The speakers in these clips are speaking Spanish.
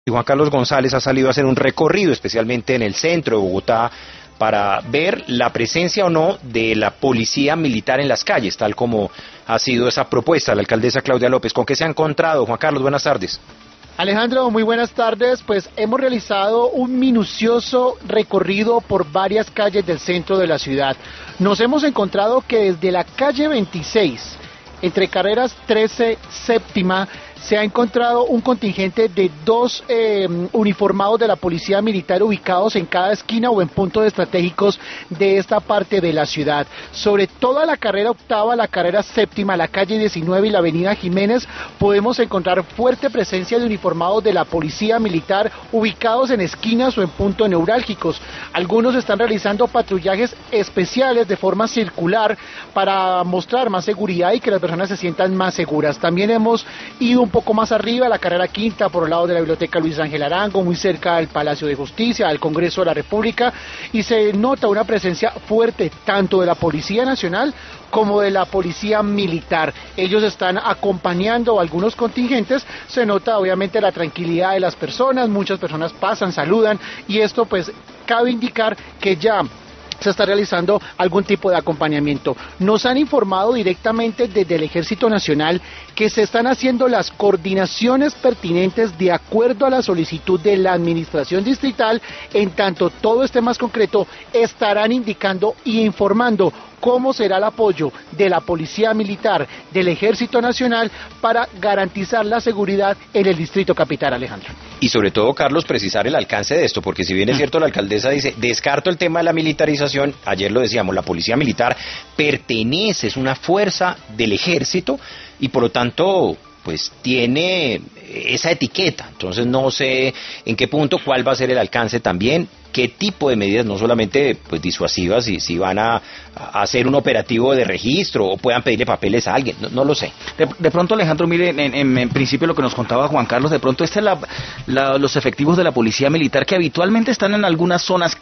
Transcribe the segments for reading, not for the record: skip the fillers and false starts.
Y Juan Carlos González ha salido a hacer un recorrido, especialmente en el centro de Bogotá, para ver la presencia o no de la policía militar en las calles, tal como ha sido esa propuesta de la alcaldesa Claudia López. ¿Con qué se ha encontrado? Juan Carlos, buenas tardes. Alejandro, muy buenas tardes. Pues hemos realizado un minucioso recorrido por varias calles del centro de la ciudad. Nos hemos encontrado que desde la calle 26, entre carreras 13, séptima, se ha encontrado un contingente de dos uniformados de la policía militar ubicados en cada esquina o en puntos estratégicos de esta parte de la ciudad. Sobre toda la carrera octava, la carrera séptima, la calle 19 y la avenida Jiménez, podemos encontrar fuerte presencia de uniformados de la policía militar ubicados en esquinas o en puntos neurálgicos. Algunos están realizando patrullajes especiales de forma circular para mostrar más seguridad y que las personas se sientan más seguras. También hemos ido un poco más arriba, la carrera quinta, por el lado de la biblioteca Luis Ángel Arango, muy cerca del Palacio de Justicia, al Congreso de la República, y se nota una presencia fuerte tanto de la Policía Nacional como de la Policía Militar. Ellos están acompañando a algunos contingentes, se nota obviamente la tranquilidad de las personas, muchas personas pasan, saludan, y esto pues cabe indicar que ya se está realizando algún tipo de acompañamiento. Nos han informado directamente desde el Ejército Nacional que se están haciendo las coordinaciones pertinentes de acuerdo a la solicitud de la Administración Distrital. En tanto todo esté más concreto, estarán indicando y informando cómo será el apoyo de la Policía Militar, del Ejército Nacional, para garantizar la seguridad en el Distrito Capital, Alejandro. Y sobre todo, Carlos, precisar el alcance de esto, porque si bien es cierto, la alcaldesa dice, descarto el tema de la militarización, ayer lo decíamos, la Policía Militar pertenece, es una fuerza del Ejército, y por lo tanto pues tiene esa etiqueta. Entonces no sé en qué punto, cuál va a ser el alcance también, qué tipo de medidas, no solamente pues disuasivas, si van a hacer un operativo de registro o puedan pedirle papeles a alguien, no lo sé. De pronto, Alejandro, mire, en principio lo que nos contaba Juan Carlos, de pronto los efectivos de la Policía Militar que habitualmente están en algunas zonas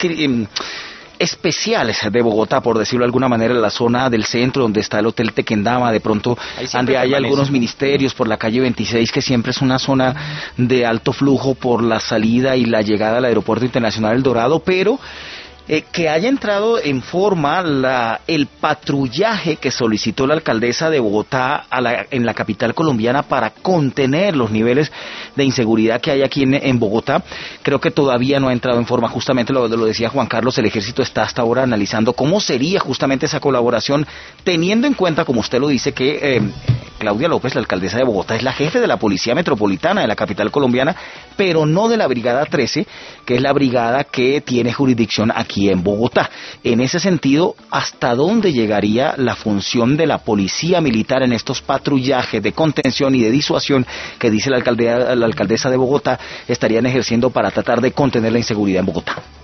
especiales de Bogotá, por decirlo de alguna manera, la zona del centro donde está el Hotel Tequendama, de pronto donde hay algunos ministerios, por la calle 26, que siempre es una zona de alto flujo por la salida y la llegada al Aeropuerto Internacional El Dorado, pero que haya entrado en forma el patrullaje que solicitó la alcaldesa de Bogotá en la capital colombiana para contener los niveles de inseguridad que hay aquí en Bogotá. Creo que todavía no ha entrado en forma, justamente lo decía Juan Carlos, el Ejército está hasta ahora analizando cómo sería justamente esa colaboración, teniendo en cuenta, como usted lo dice, que Claudia López, la alcaldesa de Bogotá, es la jefe de la Policía Metropolitana de la capital colombiana, pero no de la Brigada 13, que es la brigada que tiene jurisdicción aquí en Bogotá. En ese sentido, ¿hasta dónde llegaría la función de la Policía Militar en estos patrullajes de contención y de disuasión que dice la alcaldesa de Bogotá estarían ejerciendo para tratar de contener la inseguridad en Bogotá?